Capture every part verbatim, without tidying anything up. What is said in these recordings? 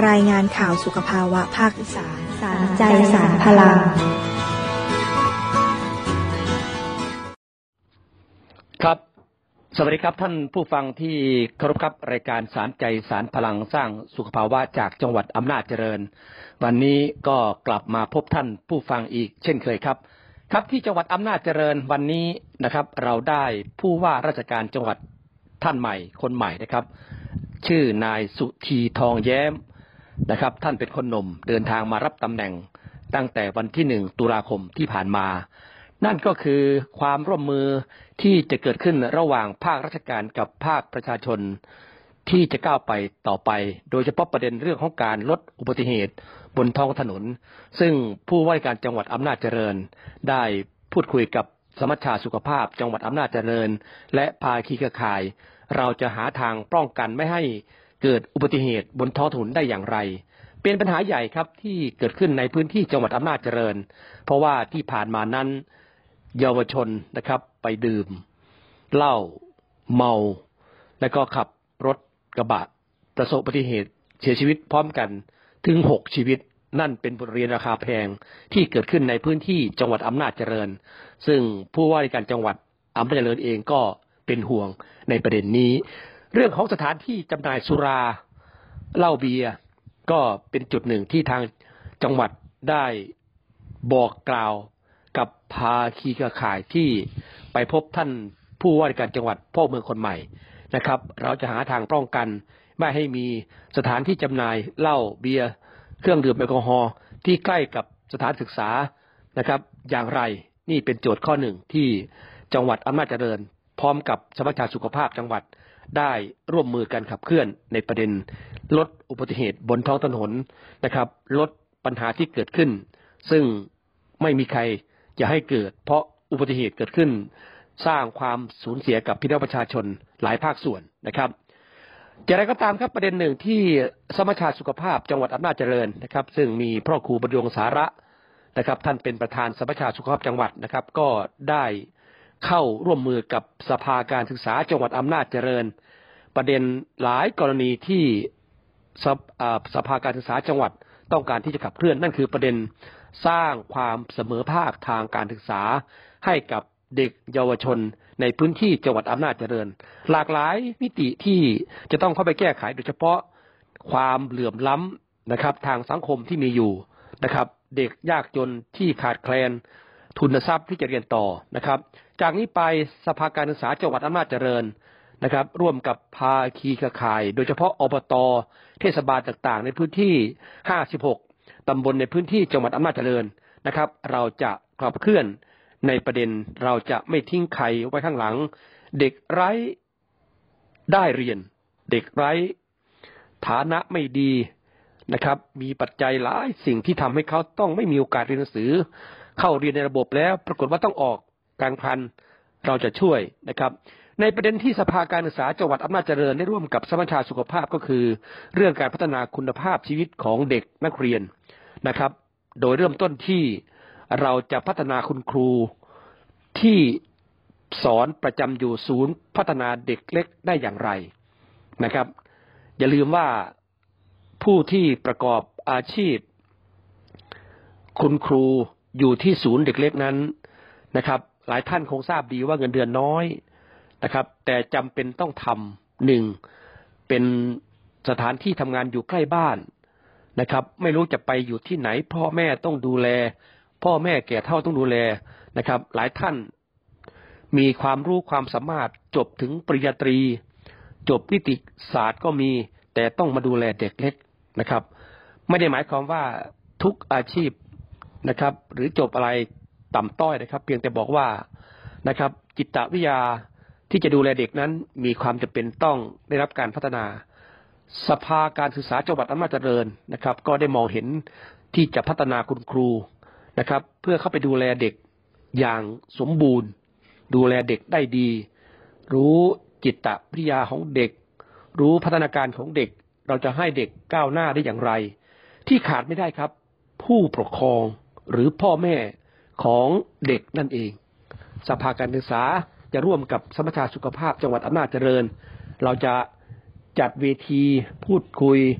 รายงานข่าวสุขภาวะภาคอีสานสารใจสารพลังครับสวัสดีครับท่านผู้ฟังที่เคารพครับรายการสารใจสารพลังสร้างสุขภาวะจากจังหวัดอำนาจเจริญวันนี้ก็กลับมาพบท่านผู้ฟังอีกเช่นเคยครับครับที่จังหวัดอำนาจเจริญวันนี้นะครับเราได้ผู้ว่าราชการจังหวัดท่านใหม่คนใหม่นะครับชื่อนายสุธีทองแย้มนะครับท่านเป็นคนหนุ่มเดินทางมารับตำแหน่งตั้งแต่วันที่หนึ่งตุลาคมที่ผ่านมานั่นก็คือความร่วมมือที่จะเกิดขึ้นระหว่างภาคราชการกับภาคประชาชนที่จะก้าวไปต่อไปโดยเฉพาะประเด็นเรื่องของการลดอุบัติเหตุบนท้องถนนซึ่งผู้ว่าราชการจังหวัดอำนาจเจริญได้พูดคุยกับสมัชชาสุขภาพจังหวัดอำนาจเจริญและภาคีเครือข่ายเราจะหาทางป้องกันไม่ให้เกิดอุบัติเหตุบนท้องถนนได้อย่างไรเป็นปัญหาใหญ่ครับที่เกิดขึ้นในพื้นที่จังหวัดอำนาจเจริญเพราะว่าที่ผ่านมานั้นเยาวชนนะครับไปดื่มเหล้าเมาแล้วก็ขับรถกระบะประสบอุบัติเหตุเสียชีวิตพร้อมกันถึงหกชีวิตนั่นเป็นบทเรียนราคาแพงที่เกิดขึ้นในพื้นที่จังหวัดอำนาจเจริญซึ่งผู้ว่าราชการจังหวัดอำนาจเจริญเองก็เป็นห่วงในประเด็นนี้เรื่องของสถานที่จำหน่ายสุราเหล้าเบียร์ก็เป็นจุดหนึ่งที่ทางจังหวัดได้บอกกล่าวกับภาคีเครือข่ายที่ไปพบท่านผู้ว่าราชการจังหวัดพ่อเมืองคนใหม่นะครับเราจะหาทางป้องกันไม่ให้มีสถานที่จำหน่ายเหล้าเบียร์เครื่องดื่มแอลกอฮอล์ที่ใกล้กับสถานศึกษานะครับอย่างไรนี่เป็นโจทย์ข้อหนึ่งที่จังหวัดอำนาจเจริญพร้อมกับสมัชชาสุขภาพจังหวัดได้ร่วมมือกันขับเคลื่อนในประเด็นลดอุบัติเหตุบนท้องถนนนะครับลดปัญหาที่เกิดขึ้นซึ่งไม่มีใครอย่าให้เกิดเพราะอุบัติเหตุเกิดขึ้นสร้างความสูญเสียกับพี่น้องประชาชนหลายภาคส่วนนะครับอย่างไรก็ตามครับประเด็นหนึ่งที่สมัชชาสุขภาพจังหวัดอำนาจเจริญนะครับซึ่งมีพ่อครูบรรยงสาระนะครับท่านเป็นประธานสมัชชาสุขภาพจังหวัดนะครับก็ได้เข้าร่วมมือกับสภาการศึกษาจังหวัดอำนาจเจริญประเด็นหลายกรณีที่สภาการศึกษาจังหวัดต้องการที่จะขับเคลื่อนนั่นคือประเด็นสร้างความเสมอภาคทางการศึกษาให้กับเด็กเยาวชนในพื้นที่จังหวัดอำนาจเจริญหลากหลายมิติที่จะต้องเข้าไปแก้ไขโดยเฉพาะความเหลื่อมล้ำนะครับทางสังคมที่มีอยู่นะครับเด็กยากจนที่ขาดแคลนทุนทรัพย์ที่จะเรียนต่อนะครับจากนี้ไปสภาการศึกษาจังหวัดอำนาจเจริญนะครับร่วมกับภาคีเครือข่ายโดยเฉพาะอบต.เทศบาลต่างๆในพื้นที่ห้าสิบหกตำบลในพื้นที่จังหวัดอำนาจเจริญนะครับเราจะขับเคลื่อนในประเด็นเราจะไม่ทิ้งใครไว้ข้างหลังเด็กไร้ได้เรียนเด็กไร้ฐานะไม่ดีนะครับมีปัจจัยหลายสิ่งที่ทำให้เขาต้องไม่มีโอกาสเรียนหนังสือเข้าเรียนในระบบแล้วปรากฏว่าต้องออกกลางคันเราจะช่วยนะครับในประเด็นที่สภาการศึกษาจังหวัดอำนาจเจริญได้ร่วมกับสมัชชาสุขภาพก็คือเรื่องการพัฒนาคุณภาพชีวิตของเด็กนักเรียนนะครับโดยเริ่มต้นที่เราจะพัฒนาคุณครูที่สอนประจำอยู่ศูนย์พัฒนาเด็กเล็กได้อย่างไรนะครับอย่าลืมว่าผู้ที่ประกอบอาชีพคุณครูอยู่ที่ศูนย์เด็กเล็กนั้นนะครับหลายท่านคงทราบดีว่าเงินเดือนน้อยนะครับแต่จำเป็นต้องทำหนึ่งเป็นสถานที่ทำงานอยู่ใกล้บ้านนะครับไม่รู้จะไปอยู่ที่ไหนพ่อแม่ต้องดูแลพ่อแม่แก่เฒ่าต้องดูแลนะครับหลายท่านมีความรู้ความสามารถจบถึงปริญญาตรีจบนิติศาสตร์ก็มีแต่ต้องมาดูแลเด็กเล็กนะครับไม่ได้หมายความว่าทุกอาชีพนะครับหรือจบอะไรต่ำต้อยนะครับเพียงแต่บอกว่านะครับจิตวิทยาที่จะดูแลเด็กนั้นมีความจำเป็นต้องได้รับการพัฒนาสภาการศึกษาจังหวัดอำนาจเจริญนะครับก็ได้มองเห็นที่จะพัฒนาคุณครูนะครับเพื่อเข้าไปดูแลเด็กอย่างสมบูรณ์ดูแลเด็กได้ดีรู้จิตวิทยาของเด็กรู้พัฒนาการของเด็กเราจะให้เด็กก้าวหน้าได้อย่างไรที่ขาดไม่ได้ครับผู้ปกครองหรือพ่อแม่ของเด็กนั่นเองสภาการศึกษาจะร่วมกับสมัชชาสุขภาพจังหวัดอำนาจเจริญเราจะจัดเวทีพูดคุย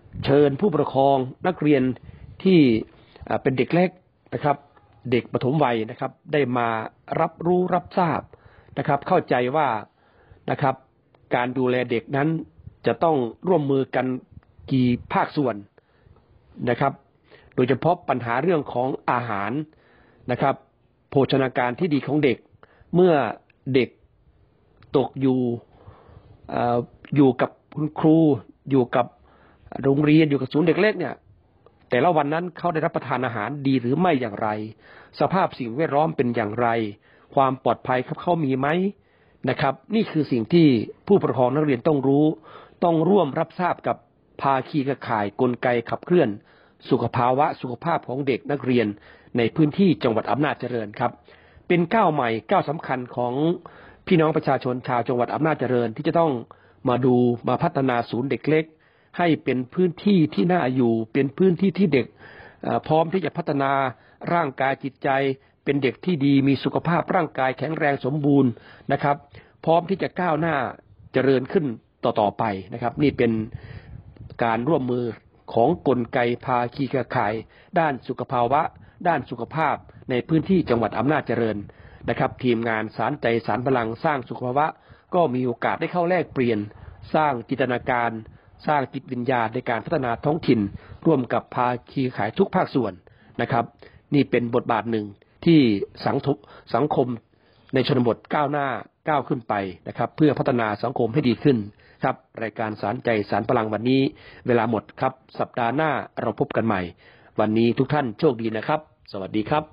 เชิญผู้ปกครองนักเรียนที่เป็นเด็กเล็กนะครับเด็กปฐมวัยนะครับได้มารับรู้รับทราบนะครับเข้าใจว่านะครับการดูแลเด็กนั้นจะต้องร่วมมือกันกี่ภาคส่วนนะครับโดยเฉพาะปัญหาเรื่องของอาหารนะครับโภชนาการที่ดีของเด็กเมื่อเด็กตกอยู่เอ่ออยู่กับคุณครูอยู่กับโรงเรียนอยู่กับศูนย์เด็กเล็กเนี่ยแต่ละวันนั้นเขาได้รับประทานอาหารดีหรือไม่อย่างไรสภาพสิ่งแวดล้อมเป็นอย่างไรความปลอดภัยครับเขามีไหมนะครับนี่คือสิ่งที่ผู้ปกครองนักเรียนต้องรู้ต้องร่วมรับทราบกับภาคีเครือข่ายกลไกขับเคลื่อนสุขภาวะสุขภาพของเด็กนักเรียนในพื้นที่จังหวัดอำนาจเจริญครับเป็นก้าวใหม่ก้าวสำคัญของพี่น้องประชาชนชาวจังหวัดอำนาจเจริญที่จะต้องมาดูมาพัฒนาศูนย์เด็กเล็กให้เป็นพื้นที่ที่น่าอยู่เป็นพื้นที่ที่เด็กพร้อมที่จะพัฒนาร่างกายจิตใจเป็นเด็กที่ดีมีสุขภาพร่างกายแข็งแรงสมบูรณ์นะครับพร้อมที่จะก้าวหน้าเจริญขึ้นต่อๆไปนะครับนี่เป็นการร่วมมือของกลไกภาคีเครือข่ายด้านสุขภาวะด้านสุขภาพในพื้นที่จังหวัดอำนาจเจริญนะครับทีมงานสารใจสารพลังสร้างสุขภาวะก็มีโอกาสได้เข้าแลกเปลี่ยนสร้างจินตนาการสร้างจิตวิญญาณในการพัฒนาท้องถิ่นร่วมกับภาคีเครือข่ายทุกภาคส่วนนะครับนี่เป็นบทบาทหนึ่งที่สังสังคมในชนบทก้าวหน้าก้าวขึ้นไปนะครับเพื่อพัฒนาสังคมให้ดีขึ้นครับรายการสารใจสารพลังวันนี้เวลาหมดครับสัปดาห์หน้าเราพบกันใหม่วันนี้ทุกท่านโชคดีนะครับสวัสดีครับ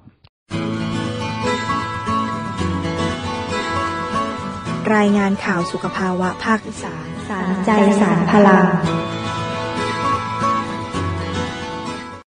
รายงานข่าวสุขภาวะภาคอีสานสารใจสารพลัง